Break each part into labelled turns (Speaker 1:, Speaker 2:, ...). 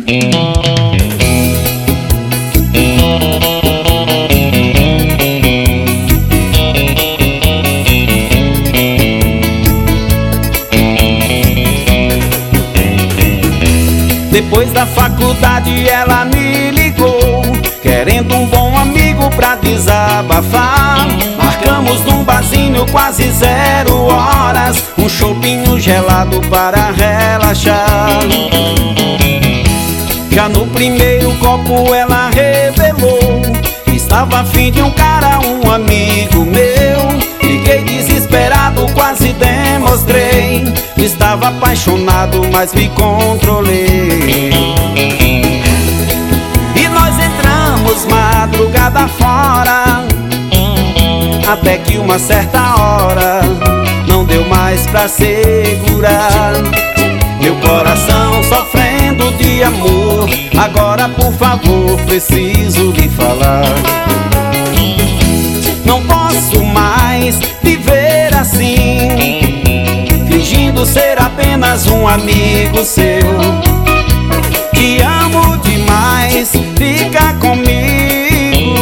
Speaker 1: Depois da faculdade ela me ligou, querendo um bom amigo pra desabafar. Marcamos num barzinho quase 0 horas, um chopinho gelado para relaxar. Já no primeiro copo ela revelou que estava afim de um cara, um amigo meu. Fiquei desesperado, quase demonstrei que estava apaixonado, mas me controlei. E nós entramos madrugada fora, até que uma certa hora não deu mais pra segurar. Meu coração sofrendo de amor, agora por favor preciso lhe falar. Não posso mais viver assim, fingindo ser apenas um amigo seu. Te amo demais, fica comigo.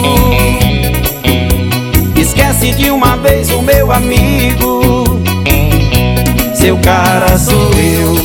Speaker 1: Esquece de uma vez o meu amigo, seu cara sou eu.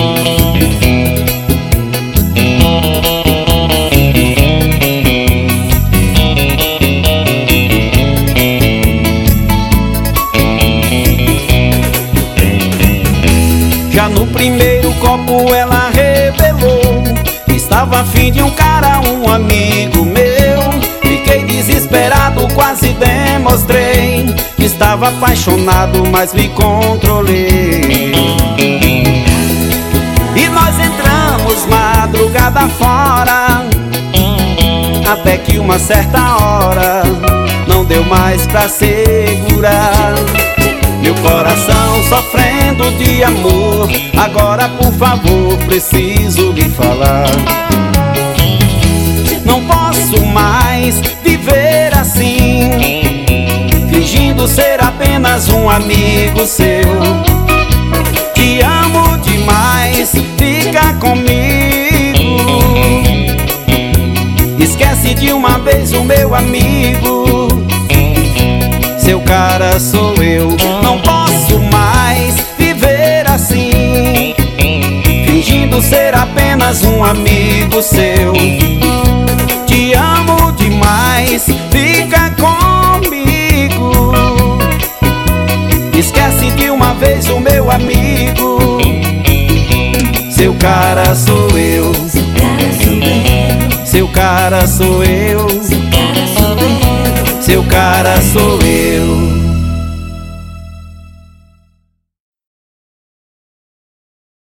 Speaker 1: Já no primeiro copo ela revelou que estava afim de um cara, um amigo meu. Fiquei desesperado, quase demonstrei que estava apaixonado, mas me controlei. E nós entramos madrugada fora, até que uma certa hora não deu mais pra segurar. Meu coração sofrendo de amor, agora por favor preciso lhe falar. Não posso mais viver assim, fingindo ser apenas um amigo seu. Te amo demais, fica comigo. Esquece de uma vez o meu amigo, seu cara sou eu. Não posso mais viver assim, fingindo ser apenas um amigo seu. Te amo demais, fica comigo. Esquece de uma vez o meu amigo, seu cara sou eu. Seu cara sou eu. Seu cara sou eu.